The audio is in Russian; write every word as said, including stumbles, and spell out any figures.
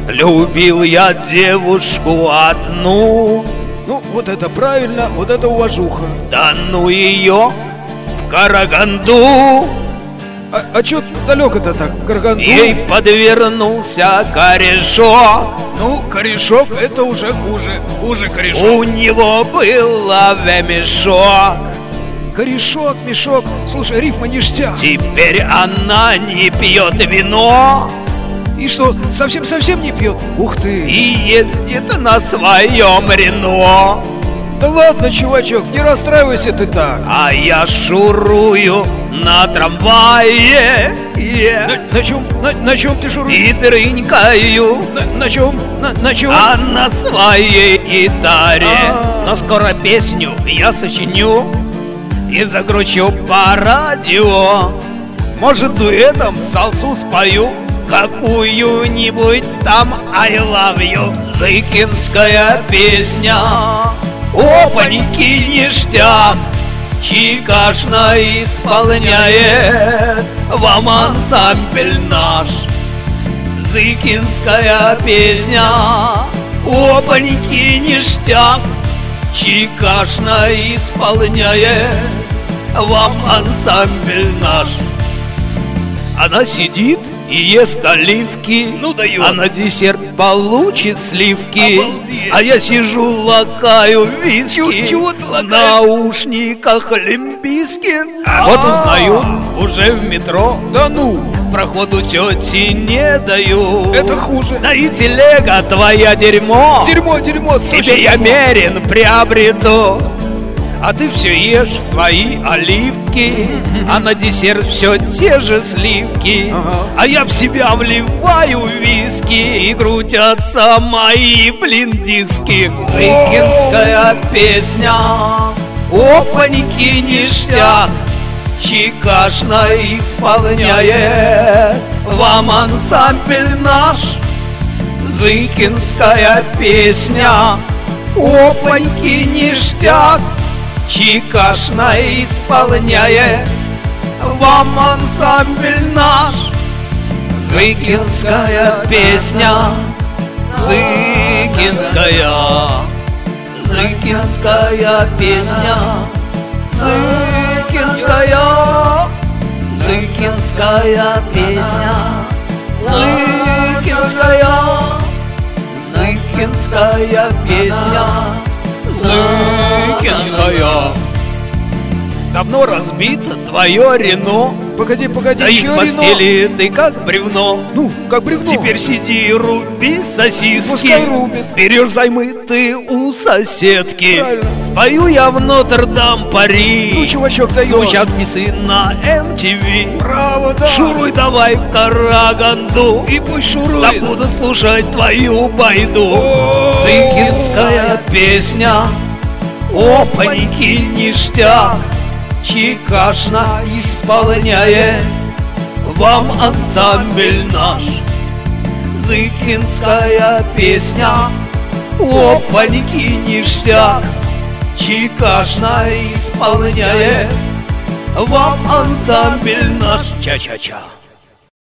Любил я девушку одну. Ну, вот это правильно, вот это уважуха. Да ну ее в Караганду. А, а чё далеко-то так, в Караганду? Ей подвернулся корешок. Ну, корешок это уже хуже, хуже корешок. У него был авиамешок. Корешок, мешок, слушай, рифма ништяк. Теперь она не пьет вино. И что, совсем-совсем не пьет? Ух ты! И ездит на своем Рено. Да ладно, чувачок, не расстраивайся ты так. А я шурую на трамвае, yeah. На, на чем? На, на чем ты шуруешь? И дрынькаю. На, на чем? На, на чем? А на своей гитаре. А-а-а. Но скоро песню я сочиню и закручу по радио. Может, дуэтом салсу спою какую-нибудь там I love you. Зыкинская песня. Опаньки, ништяк. Чикашно исполняет вам ансамбль наш. Зыкинская песня. Опаньки, ништяк. Чикашно исполняет вам ансамбль наш. Она сидит и ест оливки. Ну дает. А на десерт получит сливки. Обалдеть. А я сижу, лакаю виски. Чё- чего ты лакаешь? В наушниках Лимбискит. А-а-а. Вот узнают уже в метро. Да ну, Проходу тети не даю. это хуже. Да и телега твоя дерьмо. Дерьмо, дерьмо, Саша, Тебе я дерьмо. мерен приобрету. А ты все ешь свои оливки, а на десерт все те же сливки. Ага. А я в себя вливаю виски, и крутятся мои, блин, диски. Зыкинская песня. Опаньки, ништяк. Чикашно исполняет вам ансамбль наш. Зыкинская песня. Опаньки, ништяк. Чикашно исполняет вам ансамбль наш. Зыкинская песня. Зыкинская. Зыкинская песня. Зыкинская. Зыкинская песня. Зыкинская. Зыкинская песня. Зыкинская. Давно разбито твое Рено. Погоди, погоди, Да и чё в Рено? постели ты как бревно. Ну, как бревно. Теперь сиди и руби сосиски. Пускай рубит. Берешь займы ты у соседки. Правильно. Спою я в Нотр-Дам Пари. Ну, чувачок, даёшь. Звучат писы на эм ти ви. Браво, да. Шуруй давай в Караганду. И пусть шурует. Да буду слушать твою байду. О-о-о. Зыкинская песня. Опаньки, ништяк. Чикашно исполняет вам ансамбль наш. Зыкинская песня. Опаньки, ништяк. Чикашно исполняет вам ансамбль наш. Ча-ча-ча.